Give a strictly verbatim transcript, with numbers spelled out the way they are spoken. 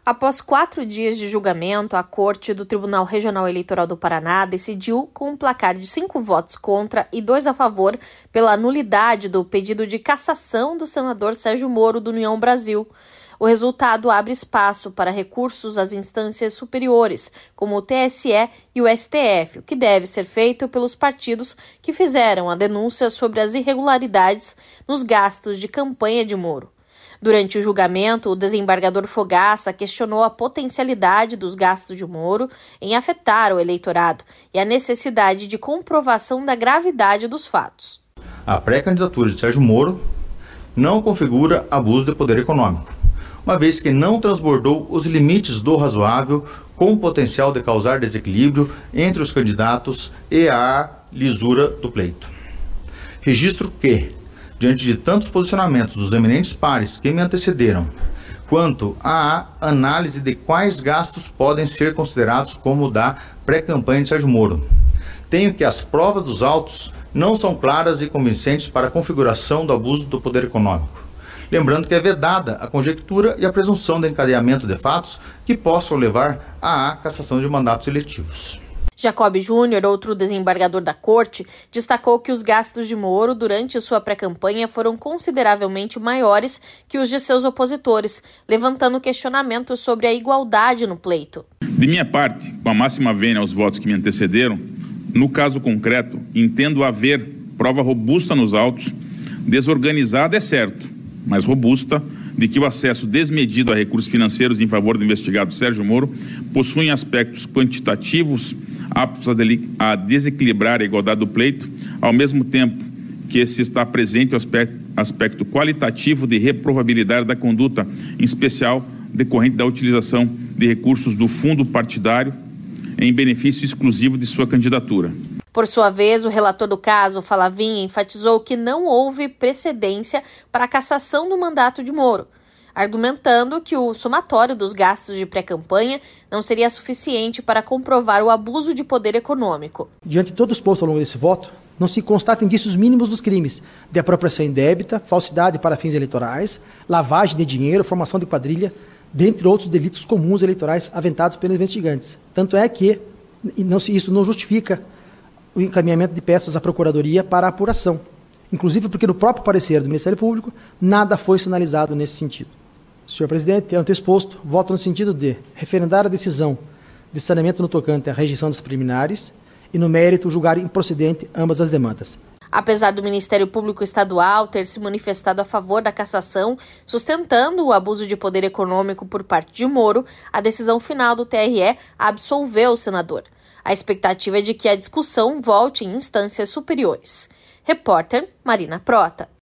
Após quatro dias de julgamento, a Corte do Tribunal Regional Eleitoral do Paraná decidiu, com um placar de cinco votos contra e dois a favor, pela nulidade do pedido de cassação do senador Sérgio Moro do União Brasil. O resultado abre espaço para recursos às instâncias superiores, como o T S E e o S T F, o que deve ser feito pelos partidos que fizeram a denúncia sobre as irregularidades nos gastos de campanha de Moro. Durante o julgamento, o desembargador Fogaça questionou a potencialidade dos gastos de Moro em afetar o eleitorado e a necessidade de comprovação da gravidade dos fatos. A pré-candidatura de Sérgio Moro não configura abuso de poder econômico, uma vez que não transbordou os limites do razoável, com potencial de causar desequilíbrio entre os candidatos e a lisura do pleito. Registro que, diante de tantos posicionamentos dos eminentes pares que me antecederam, quanto à análise de quais gastos podem ser considerados como da pré-campanha de Sérgio Moro, tenho que as provas dos autos não são claras e convincentes para a configuração do abuso do poder econômico. Lembrando que é vedada a conjectura e a presunção de encadeamento de fatos que possam levar à cassação de mandatos eletivos. Jacob Júnior, outro desembargador da Corte, destacou que os gastos de Moro durante sua pré-campanha foram consideravelmente maiores que os de seus opositores, levantando questionamentos sobre a igualdade no pleito. De minha parte, com a máxima vênia aos votos que me antecederam, no caso concreto, entendo haver prova robusta nos autos, desorganizada é certo, mas robusta, de que o acesso desmedido a recursos financeiros em favor do investigado Sérgio Moro possuem aspectos quantitativos aptos a desequilibrar a igualdade do pleito, ao mesmo tempo que se está presente o aspecto, aspecto qualitativo de reprovabilidade da conduta, em especial decorrente da utilização de recursos do fundo partidário em benefício exclusivo de sua candidatura. Por sua vez, o relator do caso, Falavinha, enfatizou que não houve precedência para a cassação do mandato de Moro, argumentando que o somatório dos gastos de pré-campanha não seria suficiente para comprovar o abuso de poder econômico. Diante de todos os postos ao longo desse voto, não se constatam indícios mínimos dos crimes de apropriação indébita, falsidade para fins eleitorais, lavagem de dinheiro, formação de quadrilha, dentre outros delitos comuns eleitorais aventados pelos investigantes. Tanto é que não se, isso não justifica o encaminhamento de peças à Procuradoria para a apuração, inclusive porque no próprio parecer do Ministério Público nada foi sinalizado nesse sentido. Senhor presidente, ante exposto, voto no sentido de referendar a decisão de saneamento no tocante à rejeição das preliminares e, no mérito, julgar improcedente ambas as demandas. Apesar do Ministério Público Estadual ter se manifestado a favor da cassação, sustentando o abuso de poder econômico por parte de Moro, a decisão final do T R E absolveu o senador. A expectativa é de que a discussão volte em instâncias superiores. Repórter Marina Prota.